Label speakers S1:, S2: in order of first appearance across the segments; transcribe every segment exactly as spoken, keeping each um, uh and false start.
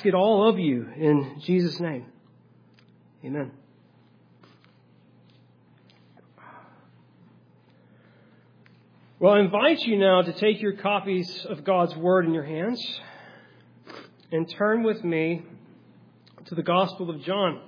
S1: ask it all of you in Jesus' name. Amen. Well, I invite you now to take your copies of God's Word in your hands and turn with me to the Gospel of John.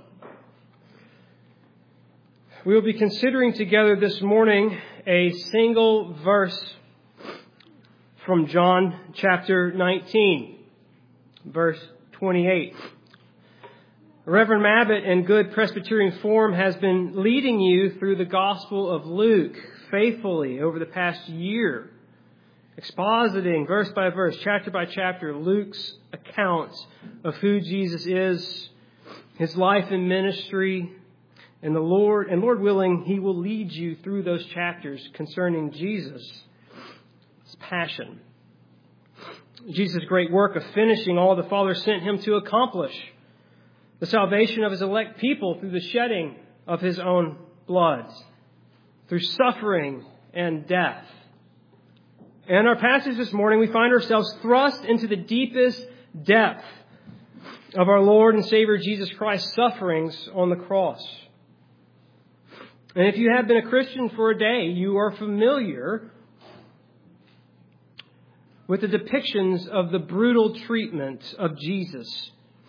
S1: We will be considering together this morning a single verse from John chapter nineteen, verse twenty-eight. Reverend Mabbitt, in good Presbyterian form, has been leading you through the Gospel of Luke faithfully over the past year, expositing verse by verse, chapter by chapter, Luke's account of who Jesus is, His life and ministry, and the Lord, and Lord willing, He will lead you through those chapters concerning Jesus' passion. Jesus' great work of finishing all the Father sent Him to accomplish, the salvation of His elect people through the shedding of His own blood, through suffering and death. In our passage this morning, we find ourselves thrust into the deepest depth of our Lord and Savior Jesus Christ's sufferings on the cross. And if you have been a Christian for a day, you are familiar with the depictions of the brutal treatment of Jesus.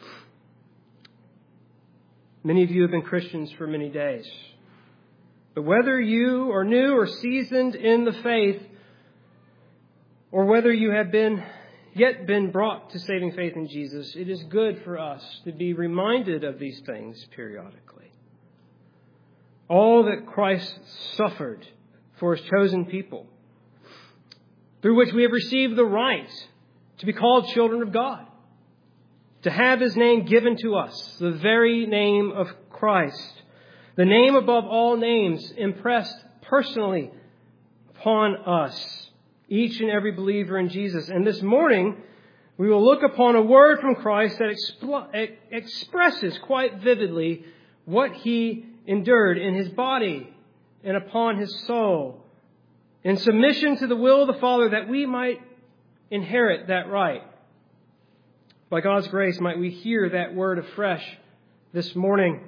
S1: Many of you have been Christians for many days. But whether you are new or seasoned in the faith, or whether you have been yet been brought to saving faith in Jesus, it is good for us to be reminded of these things periodically. All that Christ suffered for His chosen people, through which we have received the right to be called children of God, to have His name given to us, the very name of Christ, the name above all names, impressed personally upon us, each and every believer in Jesus. And this morning, we will look upon a word from Christ that expl- expresses quite vividly what He endured in His body and upon His soul, in submission to the will of the Father, that we might inherit that right. By God's grace, might we hear that word afresh this morning,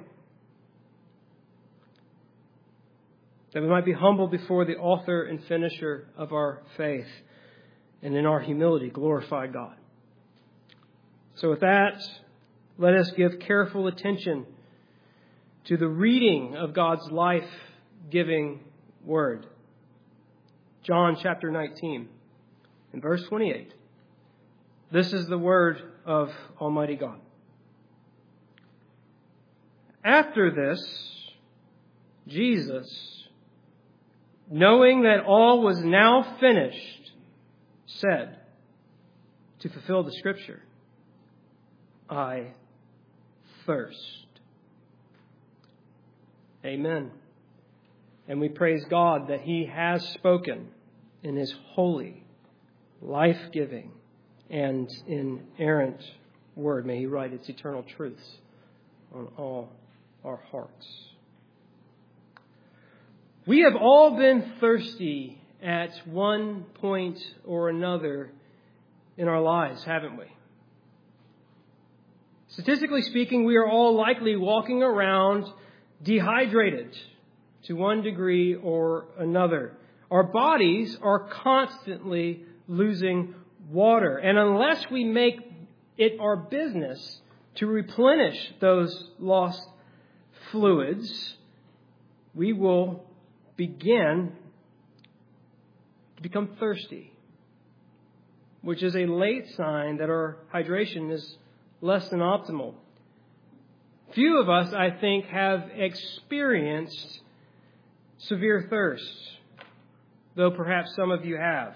S1: that we might be humble before the author and finisher of our faith, and in our humility glorify God. So with that, let us give careful attention to the reading of God's life-giving word. John chapter nineteen and verse twenty-eight. This is the word of Almighty God. After this, Jesus, knowing that all was now finished, said, to fulfill the Scripture, I thirst. Amen. And we praise God that He has spoken in His holy, life-giving, and inerrant word. May He write its eternal truths on all our hearts. We have all been thirsty at one point or another in our lives, haven't we? Statistically speaking, we are all likely walking around dehydrated to one degree or another. Our bodies are constantly losing water. And unless we make it our business to replenish those lost fluids, we will begin to become thirsty, which is a late sign that our hydration is less than optimal. Few of us, I think, have experienced severe thirst, though perhaps some of you have.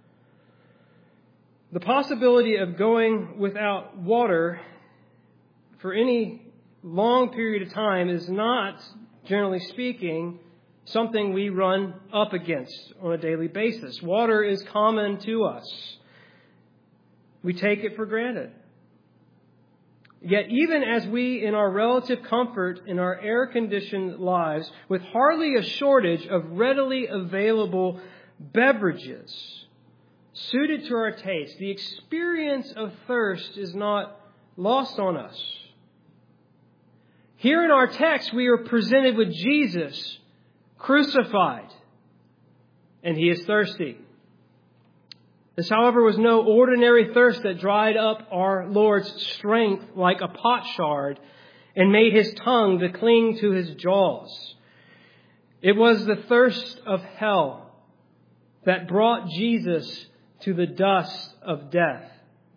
S1: The possibility of going without water for any long period of time is not, generally speaking, something we run up against on a daily basis. Water is common to us. We take it for granted. Yet even as we, in our relative comfort in our air-conditioned lives, with hardly a shortage of readily available beverages suited to our taste, the experience of thirst is not lost on us. Here in our text, we are presented with Jesus crucified, and He is thirsty. This, however, was no ordinary thirst that dried up our Lord's strength like a potsherd and made His tongue to cling to His jaws. It was the thirst of hell that brought Jesus to the dust of death.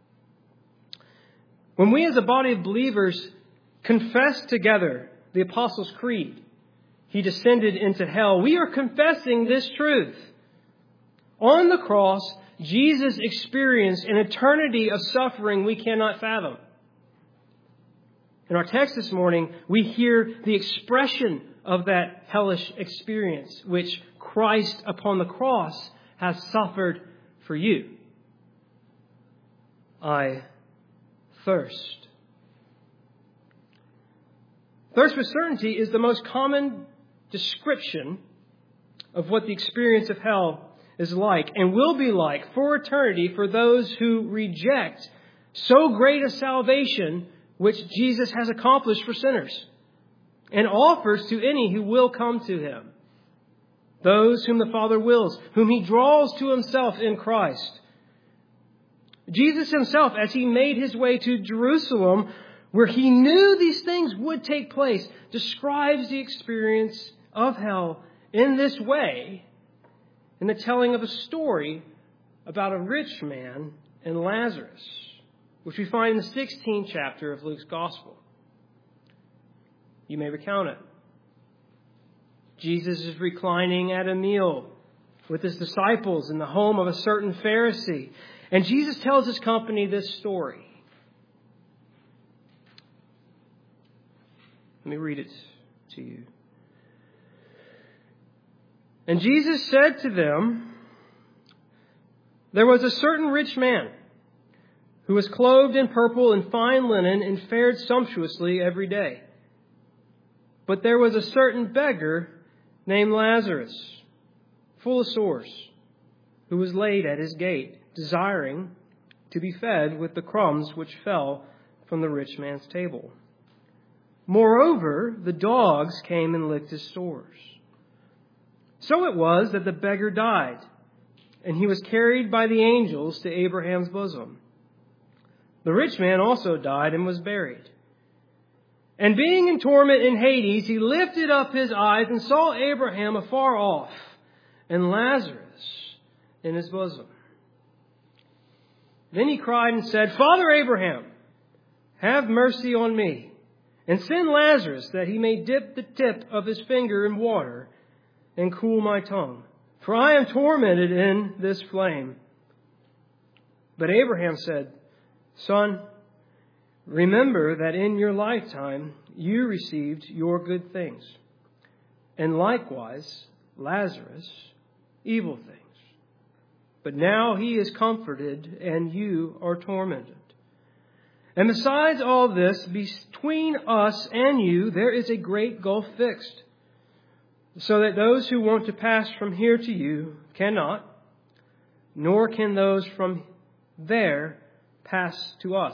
S1: When we as a body of believers confess together the Apostles' Creed, He descended into hell, we are confessing this truth. On the cross, Jesus experienced an eternity of suffering we cannot fathom. In our text this morning, we hear the expression of that hellish experience, which Christ upon the cross has suffered for you. I thirst. Thirst with certainty is the most common description of what the experience of hell is like and will be like for eternity for those who reject so great a salvation which Jesus has accomplished for sinners and offers to any who will come to Him. Those whom the Father wills, whom He draws to Himself in Christ. Jesus Himself, as He made His way to Jerusalem, where He knew these things would take place, describes the experience of hell in this way in the telling of a story about a rich man and Lazarus, which we find in the sixteenth chapter of Luke's Gospel. You may recount it. Jesus is reclining at a meal with His disciples in the home of a certain Pharisee. And Jesus tells His company this story. Let me read it to you. And Jesus said to them, there was a certain rich man who was clothed in purple and fine linen and fared sumptuously every day. But there was a certain beggar named Lazarus, full of sores, who was laid at his gate, desiring to be fed with the crumbs which fell from the rich man's table. Moreover, the dogs came and licked his sores. So it was that the beggar died, and he was carried by the angels to Abraham's bosom. The rich man also died and was buried. And being in torment in Hades, he lifted up his eyes and saw Abraham afar off, and Lazarus in his bosom. Then he cried and said, Father Abraham, have mercy on me, and send Lazarus that he may dip the tip of his finger in water and cool my tongue, for I am tormented in this flame. But Abraham said, Son, remember that in your lifetime you received your good things, and likewise Lazarus evil things. But now he is comforted, and you are tormented. And besides all this, between us and you there is a great gulf fixed, so that those who want to pass from here to you cannot, nor can those from there pass to us.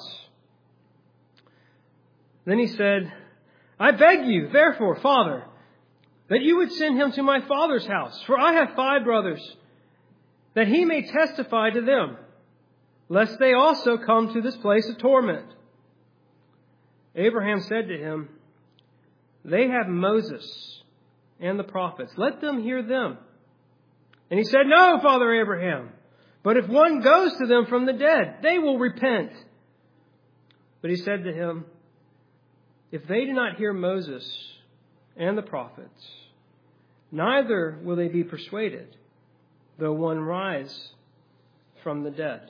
S1: Then he said, I beg you, therefore, Father, that you would send him to my father's house, for I have five brothers, that he may testify to them, lest they also come to this place of torment. Abraham said to him, They have Moses and the prophets. Let them hear them. And he said, No, Father Abraham, but if one goes to them from the dead, they will repent. But he said to him, If they do not hear Moses and the prophets, neither will they be persuaded, though one rise from the dead.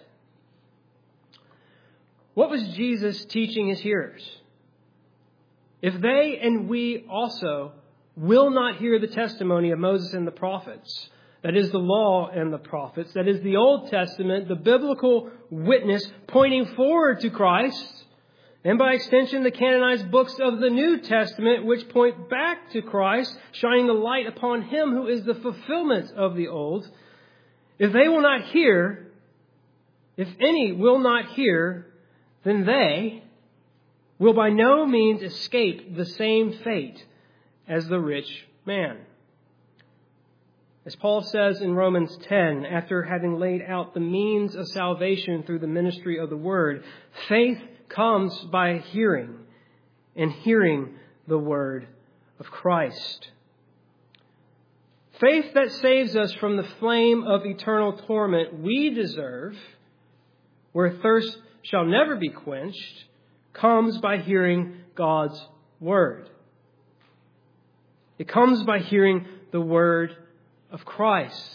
S1: What was Jesus teaching his hearers? If they and we also will not hear the testimony of Moses and the prophets, that is the law and the prophets, that is the Old Testament, the biblical witness pointing forward to Christ, and by extension the canonized books of the New Testament which point back to Christ, shining the light upon Him who is the fulfillment of the Old, if they will not hear, if any will not hear, then they will by no means escape the same fate as the rich man. As Paul says in Romans ten, after having laid out the means of salvation through the ministry of the Word, faith comes by hearing, and hearing the Word of Christ. Faith that saves us from the flame of eternal torment we deserve, where thirst shall never be quenched, comes by hearing God's Word. It comes by hearing the Word of Christ.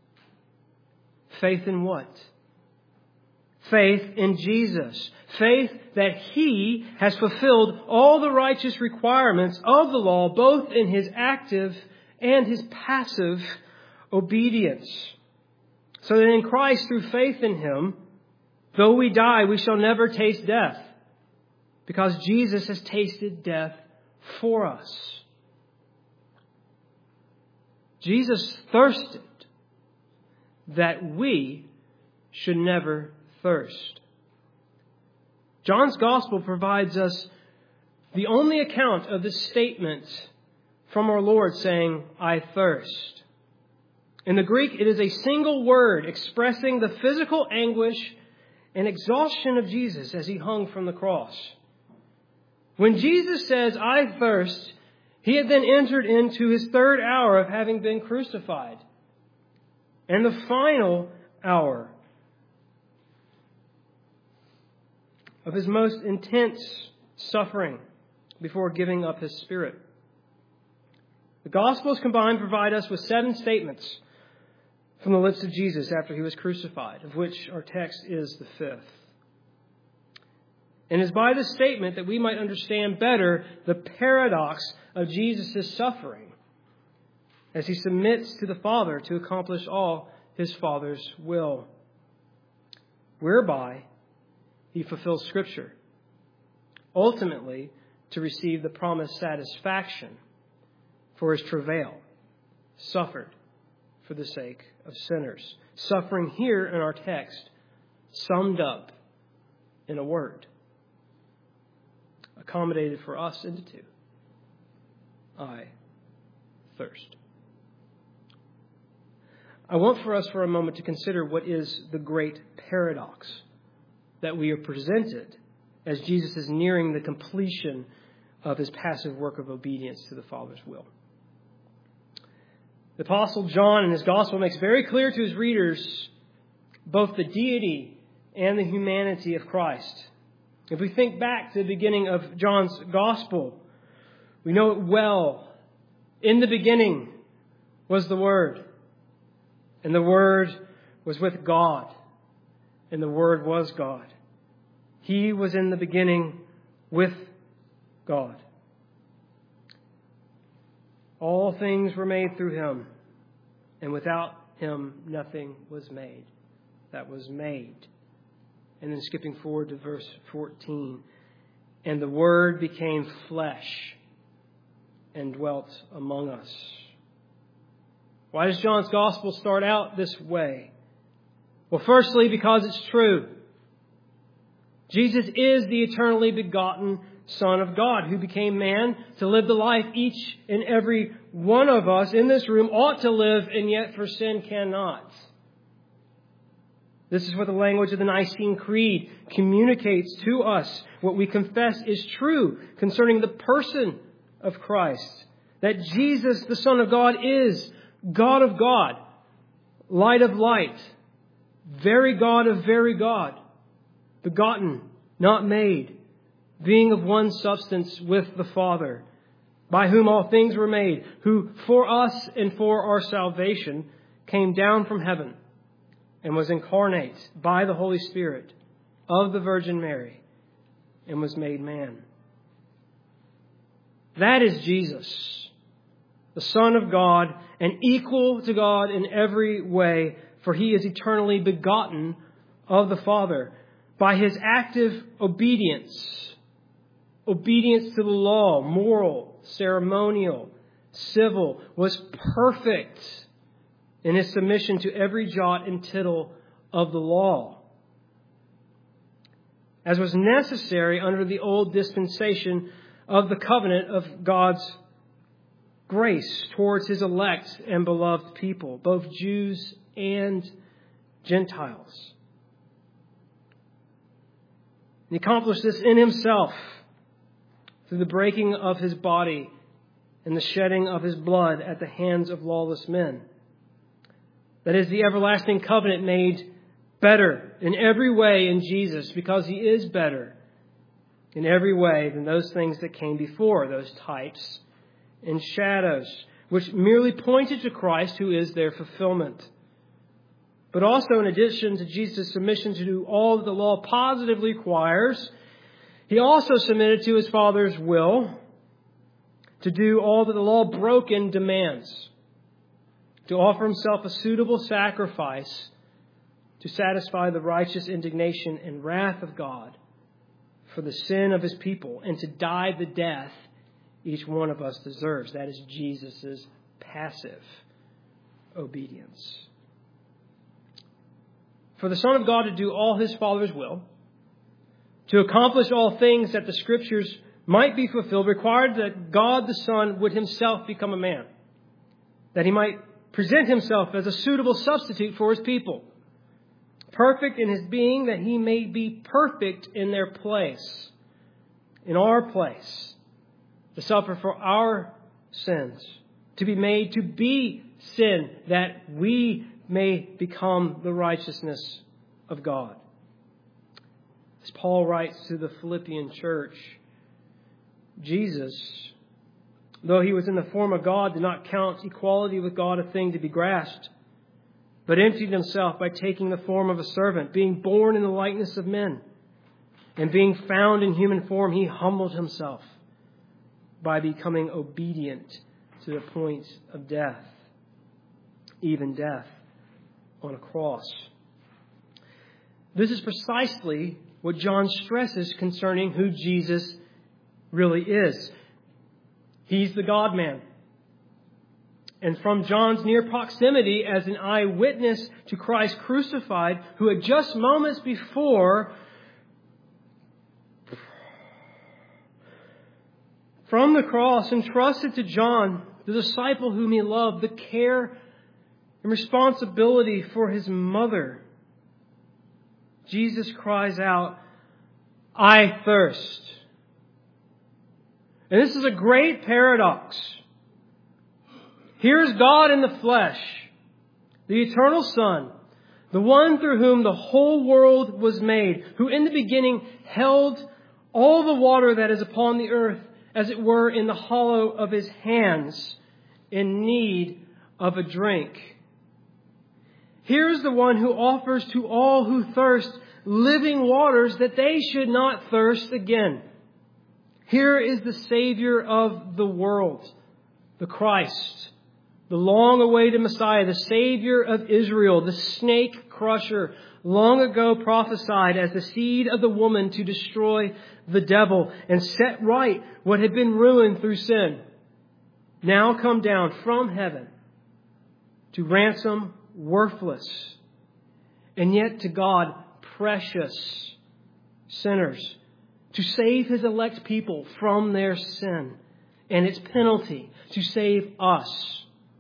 S1: Faith in what? Faith in Jesus. Faith that He has fulfilled all the righteous requirements of the law, both in His active and His passive obedience. So that in Christ, through faith in Him, though we die, we shall never taste death, because Jesus has tasted death for us. Jesus thirsted that we should never thirst. John's Gospel provides us the only account of this statement from our Lord saying, "I thirst." In the Greek, it is a single word expressing the physical anguish and exhaustion of Jesus as He hung from the cross. When Jesus says, "I thirst," He had then entered into His third hour of having been crucified, and the final hour of His most intense suffering before giving up His Spirit. The Gospels combined provide us with seven statements from the lips of Jesus after He was crucified, of which our text is the fifth. And it is by this statement that we might understand better the paradox of Jesus' suffering as He submits to the Father to accomplish all His Father's will, whereby He fulfills Scripture, ultimately to receive the promised satisfaction for His travail, suffered for the sake of sinners. Suffering here in our text summed up in a word, accommodated for us into two. I thirst. I want for us for a moment to consider what is the great paradox that we are presented as Jesus is nearing the completion of His passive work of obedience to the Father's will. The Apostle John in his Gospel makes very clear to his readers both the deity and the humanity of Christ. If we think back to the beginning of John's Gospel, we know it well. In the beginning was the Word, and the Word was with God, and the Word was God. He was in the beginning with God. All things were made through Him, and without Him nothing was made that was made. And then skipping forward to verse fourteen. And the Word became flesh and dwelt among us. Why does John's Gospel start out this way? Well, firstly, because it's true. Jesus is the eternally begotten Son of God who became man to live the life each and every one of us in this room ought to live, and yet for sin cannot. This is what the language of the Nicene Creed communicates to us. What we confess is true concerning the person of Christ. That Jesus, the Son of God, is God of God, light of light, very God of very God, begotten, not made, being of one substance with the Father, by whom all things were made, who for us and for our salvation came down from heaven and was incarnate by the Holy Spirit of the Virgin Mary and was made man. That is Jesus, the Son of God, and equal to God in every way, for He is eternally begotten of the Father. By His active obedience, obedience to the law, moral, ceremonial, civil, was perfect in His submission to every jot and tittle of the law. as was necessary under the old dispensation of the covenant of God's grace towards His elect and beloved people, both Jews and Gentiles. He accomplished this in Himself through the breaking of His body and the shedding of His blood at the hands of lawless men. That is the everlasting covenant made better in every way in Jesus, because He is better in every way than those things that came before, those types and shadows, which merely pointed to Christ, who is their fulfillment. But also, in addition to Jesus' submission to do all that the law positively requires, He also submitted to His Father's will to do all that the law broken demands, to offer Himself a suitable sacrifice to satisfy the righteous indignation and wrath of God for the sin of His people, and to die the death each one of us deserves. That is Jesus' passive obedience. For the Son of God to do all His Father's will, to accomplish all things that the Scriptures might be fulfilled, required that God the Son would Himself become a man, that He might present Himself as a suitable substitute for His people, perfect in His being, that He may be perfect in their place, in our place, to suffer for our sins, to be made to be sin, that we may become the righteousness of God. As Paul writes to the Philippian church, Jesus, though He was in the form of God, did not count equality with God a thing to be grasped, but emptied Himself by taking the form of a servant, being born in the likeness of men. And being found in human form, He humbled Himself by becoming obedient to the point of death, even death on a cross. This is precisely what John stresses concerning who Jesus really is. He's the God-man. And from John's near proximity as an eyewitness to Christ crucified, who had just moments before, from the cross, entrusted to John, the disciple whom he loved, the care and responsibility for his mother, Jesus cries out, "I thirst." And this is a great paradox. Here's God in the flesh, the eternal Son, the one through whom the whole world was made, who in the beginning held all the water that is upon the earth, as it were, in the hollow of His hands, in need of a drink. Here is the one who offers to all who thirst living waters, that they should not thirst again. Here is the Savior of the world, the Christ, the long-awaited Messiah, the Savior of Israel, the snake crusher, long ago prophesied as the seed of the woman to destroy the devil and set right what had been ruined through sin, now come down from heaven to ransom worthless, and yet to God precious sinners, to save His elect people from their sin and its penalty, to save us,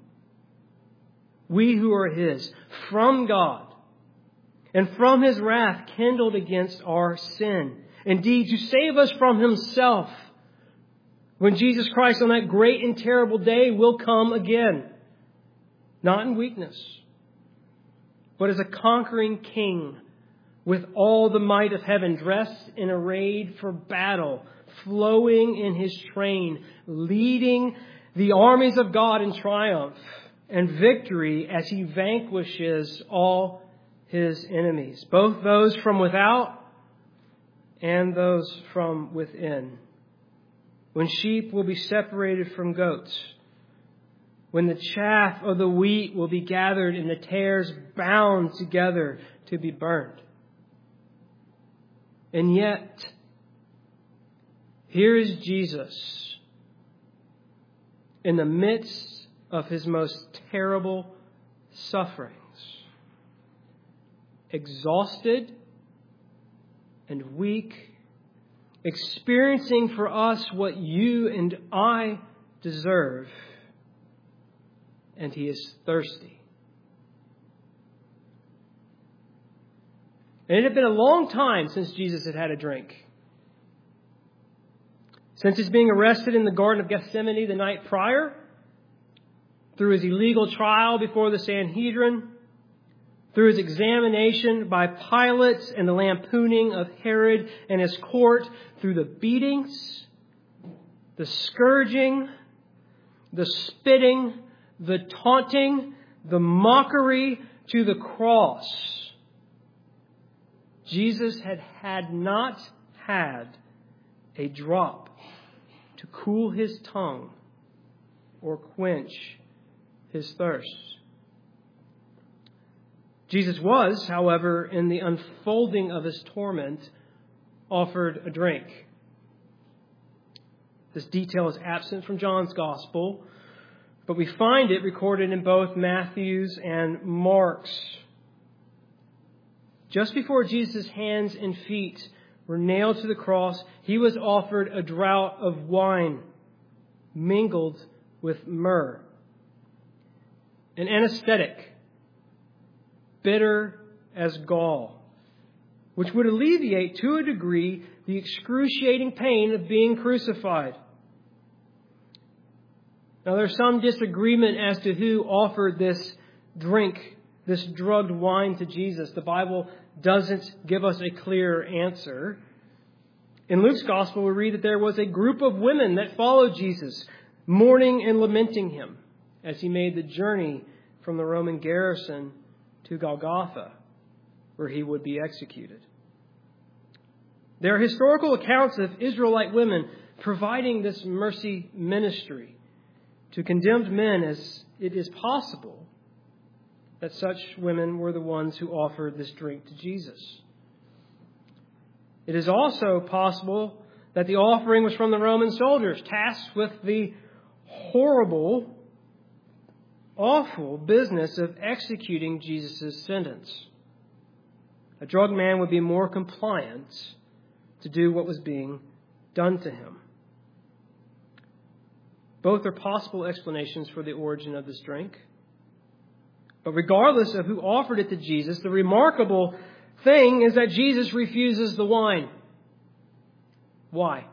S1: we who are His, from God and from His wrath kindled against our sin. Indeed, to save us from Himself, when Jesus Christ on that great and terrible day will come again, not in weakness, but as a conquering king with all the might of heaven, dressed and arrayed for battle, flowing in His train, leading the armies of God in triumph and victory as He vanquishes all His enemies, both those from without and those from within. When sheep will be separated from goats, when the chaff of the wheat will be gathered and the tares bound together to be burned. And yet, here is Jesus in the midst of His most terrible sufferings, exhausted and weak, experiencing for us what you and I deserve. And he is thirsty. And it had been a long time since Jesus had had a drink. Since his being arrested in the Garden of Gethsemane the night prior, through his illegal trial before the Sanhedrin, through his examination by Pilate and the lampooning of Herod and his court, through the beatings, the scourging, the spitting, the taunting, the mockery to the cross, Jesus had had not had a drop to cool his tongue or quench his thirst. Jesus was, however, in the unfolding of his torment, offered a drink. This detail is absent from John's Gospel, but we find it recorded in both Matthew's and Mark's. Just before Jesus' hands and feet were nailed to the cross, he was offered a draught of wine mingled with myrrh, an anesthetic, bitter as gall, which would alleviate to a degree the excruciating pain of being crucified. Now, there's some disagreement as to who offered this drink, this drugged wine to Jesus. The Bible doesn't give us a clear answer. In Luke's Gospel, we read that there was a group of women that followed Jesus, mourning and lamenting him as he made the journey from the Roman garrison to Golgotha, where he would be executed. There are historical accounts of Israelite women providing this mercy ministry to condemned men, as it is possible that such women were the ones who offered this drink to Jesus. It is also possible that the offering was from the Roman soldiers tasked with the horrible, awful business of executing Jesus' sentence. A drugged man would be more compliant to do what was being done to him. Both are possible explanations for the origin of this drink. But regardless of who offered it to Jesus, the remarkable thing is that Jesus refuses the wine. Why?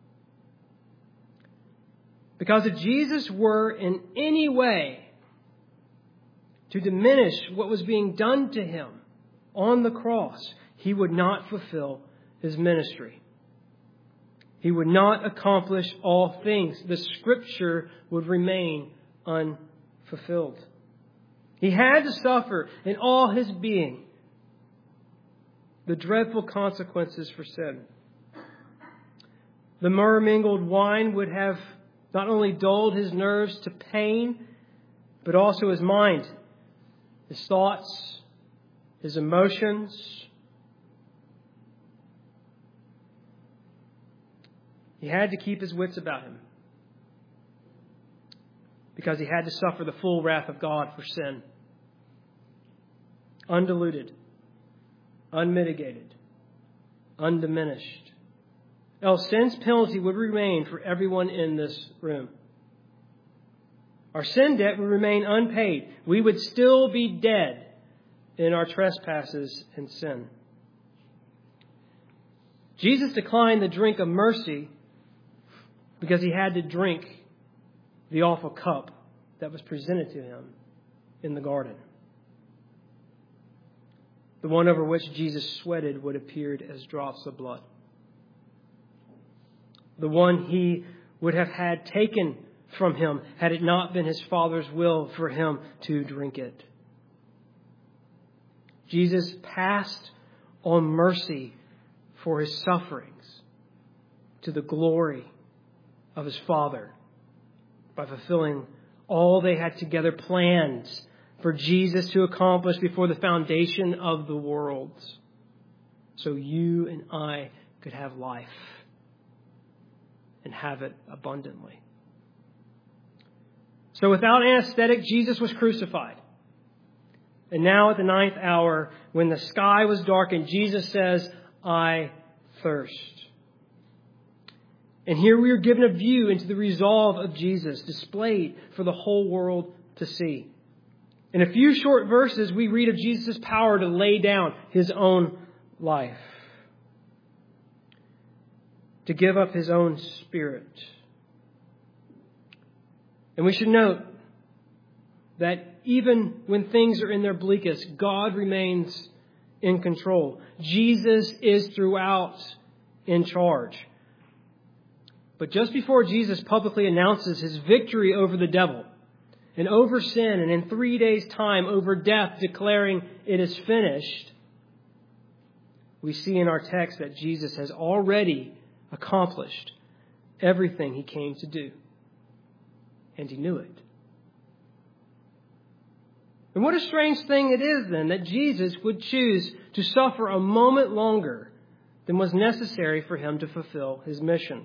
S1: Because if Jesus were in any way to diminish what was being done to him on the cross, he would not fulfill his ministry. He would not accomplish all things. The Scripture would remain unfulfilled. He had to suffer in all his being the dreadful consequences for sin. The myrrh-mingled wine would have not only dulled his nerves to pain, but also his mind, his thoughts, his emotions. He had to keep his wits about him because he had to suffer the full wrath of God for sin. Undiluted, unmitigated, undiminished. Else sin's penalty would remain for everyone in this room. Our sin debt would remain unpaid. We would still be dead in our trespasses and sin. Jesus declined the drink of mercy because he had to drink the awful cup that was presented to him in the garden. The one over which Jesus sweated would have appeared as drops of blood. The one he would have had taken from him had it not been his Father's will for him to drink it. Jesus passed on mercy for his sufferings to the glory of his Father by fulfilling all they had together planned for Jesus to accomplish before the foundation of the world, so you and I could have life and have it abundantly. So without anesthetic, Jesus was crucified. And now at the ninth hour, when the sky was darkened, Jesus says, I thirst. And here we are given a view into the resolve of Jesus, displayed for the whole world to see. In a few short verses, we read of Jesus' power to lay down His own life, to give up His own Spirit. And we should note that even when things are in their bleakest, God remains in control. Jesus is throughout in charge. But just before Jesus publicly announces His victory over the devil and over sin, and in three days' time over death, declaring it is finished, we see in our text that Jesus has already accomplished everything He came to do. And He knew it. And what a strange thing it is then that Jesus would choose to suffer a moment longer than was necessary for Him to fulfill His mission.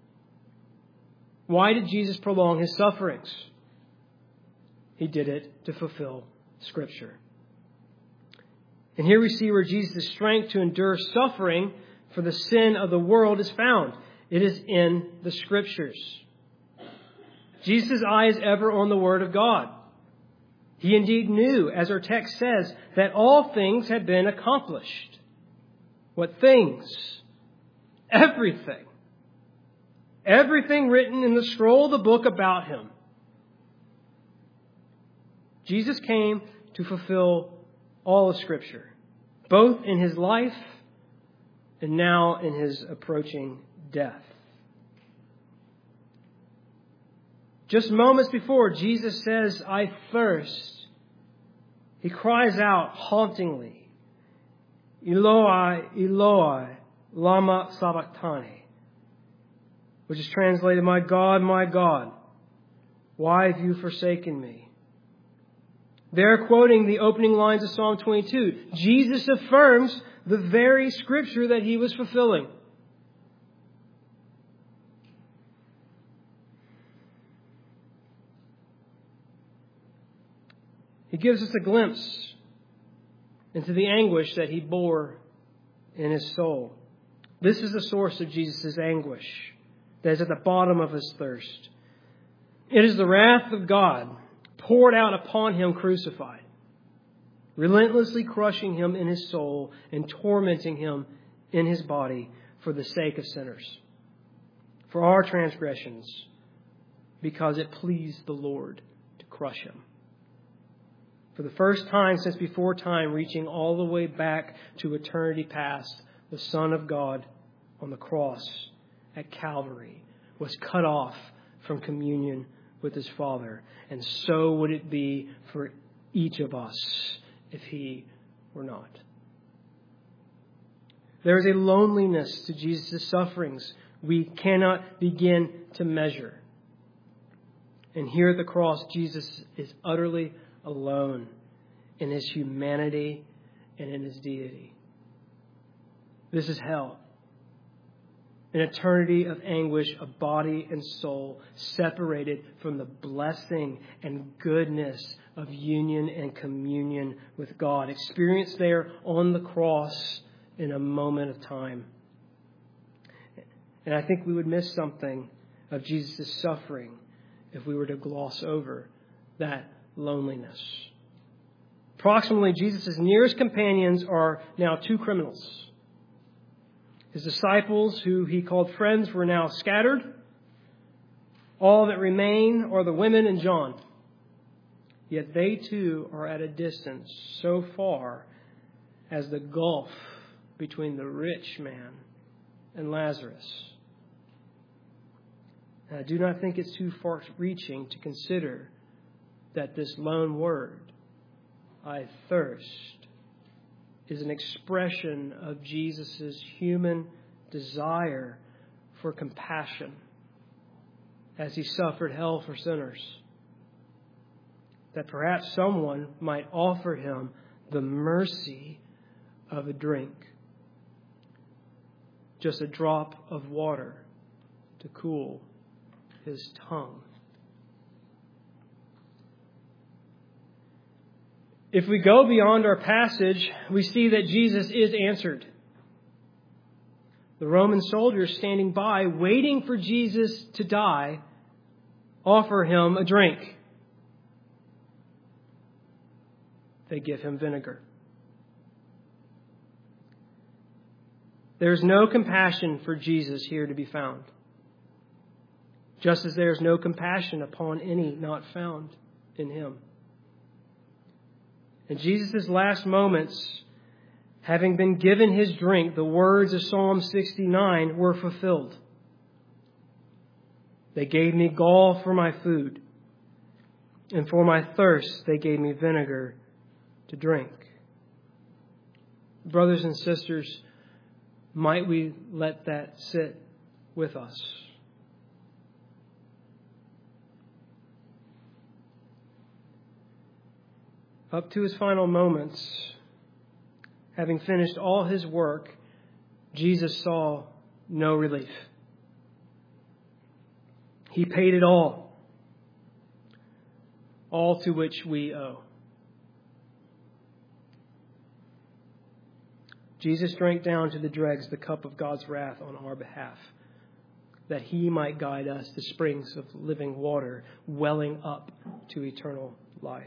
S1: Why did Jesus prolong His sufferings? He did it to fulfill Scripture. And here we see where Jesus' strength to endure suffering for the sin of the world is found. It is in the Scriptures. Jesus' eye is ever on the Word of God. He indeed knew, as our text says, that all things had been accomplished. What things? Everything. Everything written in the scroll of the book about Him. Jesus came to fulfill all of Scripture, both in His life and now in His approaching death. Just moments before Jesus says, "I thirst," He cries out hauntingly, "Eloi, Eloi, lama sabachthani," which is translated, "My God, my God, why have you forsaken me?" There, quoting the opening lines of Psalm twenty-two, Jesus affirms the very Scripture that He was fulfilling. He gives us a glimpse into the anguish that He bore in His soul. This is the source of Jesus' anguish that is at the bottom of His thirst. It is the wrath of God poured out upon Him crucified, relentlessly crushing Him in His soul and tormenting Him in His body for the sake of sinners, for our transgressions, because it pleased the Lord to crush Him. For the first time since before time, reaching all the way back to eternity past, the Son of God on the cross at Calvary was cut off from communion with His Father. And so would it be for each of us if He were not. There is a loneliness to Jesus' sufferings we cannot begin to measure. And here at the cross, Jesus is utterly alone in His humanity and in His deity. This is hell. An eternity of anguish of body and soul, separated from the blessing and goodness of union and communion with God, experienced there on the cross in a moment of time. And I think we would miss something of Jesus' suffering if we were to gloss over that loneliness. Approximately, Jesus' nearest companions are now two criminals. His disciples, who He called friends, were now scattered. All that remain are the women and John. Yet they too are at a distance so far as the gulf between the rich man and Lazarus. And I do not think it's too far-reaching to consider that this lone word, "I thirst," is an expression of Jesus' human desire for compassion as He suffered hell for sinners. That perhaps someone might offer Him the mercy of a drink, just a drop of water to cool His tongue. If we go beyond our passage, we see that Jesus is answered. The Roman soldiers standing by, waiting for Jesus to die, offer him a drink. They give him vinegar. There's no compassion for Jesus here to be found, just as there is no compassion upon any not found in him. In Jesus' last moments, having been given his drink, the words of Psalm sixty-nine were fulfilled. They gave me gall for my food, and for my thirst they gave me vinegar to drink. Brothers and sisters, might we let that sit with us? Up to his final moments, having finished all his work, Jesus saw no relief. He paid it all, all to which we owe. Jesus drank down to the dregs the cup of God's wrath on our behalf, that he might guide us to springs of living water, welling up to eternal life.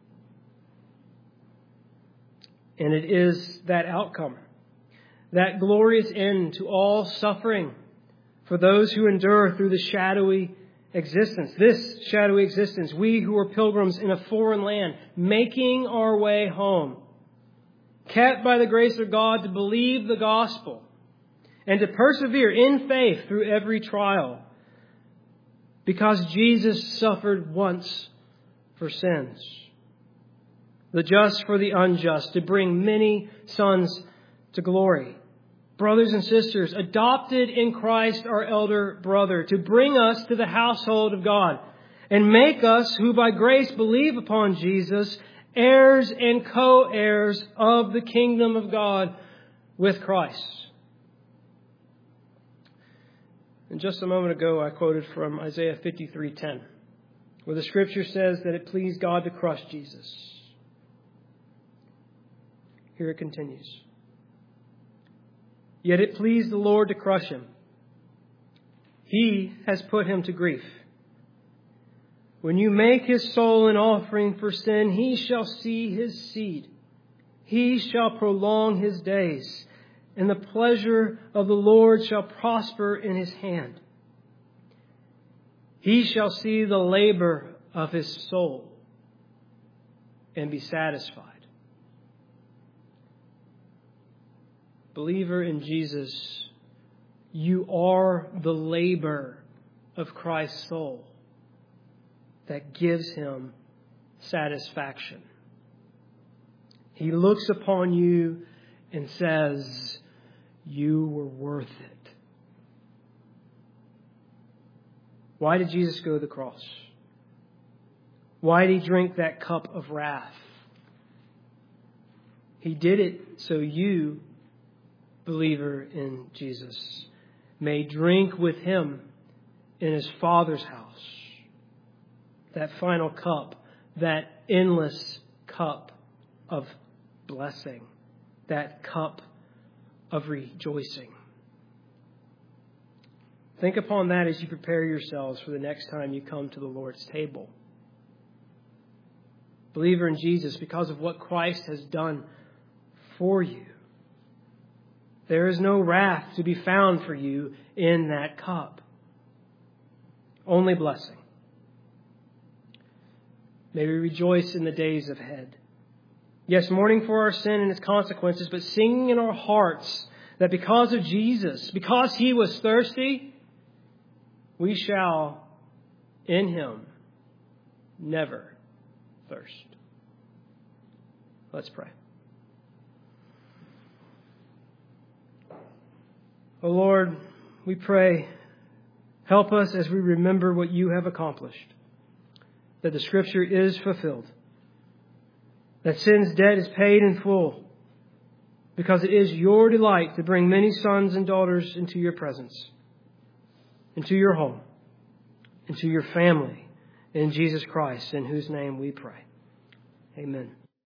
S1: And it is that outcome, that glorious end to all suffering for those who endure through the shadowy existence. This shadowy existence, we who are pilgrims in a foreign land, making our way home, kept by the grace of God to believe the gospel and to persevere in faith through every trial, because Jesus suffered once for sins, the just for the unjust, to bring many sons to glory. Brothers and sisters, adopted in Christ our elder brother, to bring us to the household of God and make us, who by grace believe upon Jesus, heirs and co-heirs of the kingdom of God with Christ. And just a moment ago, I quoted from Isaiah fifty-three ten, where the scripture says that it pleased God to crush Jesus. Here it continues. Yet it pleased the Lord to crush him. He has put him to grief. When you make his soul an offering for sin, he shall see his seed. He shall prolong his days, and the pleasure of the Lord shall prosper in his hand. He shall see the labor of his soul and be satisfied. Believer in Jesus, you are the labor of Christ's soul that gives him satisfaction. He looks upon you and says, you were worth it. Why did Jesus go to the cross? Why did he drink that cup of wrath? He did it so you, believer in Jesus, may drink with him in his Father's house. That final cup, that endless cup of blessing, that cup of rejoicing. Think upon that as you prepare yourselves for the next time you come to the Lord's table. Believer in Jesus, because of what Christ has done for you, there is no wrath to be found for you in that cup. Only blessing. May we rejoice in the days ahead. Yes, mourning for our sin and its consequences, but singing in our hearts that because of Jesus, because he was thirsty, we shall in him never thirst. Let's pray. O Lord, we pray, help us as we remember what you have accomplished, that the Scripture is fulfilled, that sin's debt is paid in full, because it is your delight to bring many sons and daughters into your presence, into your home, into your family, in Jesus Christ, in whose name we pray. Amen.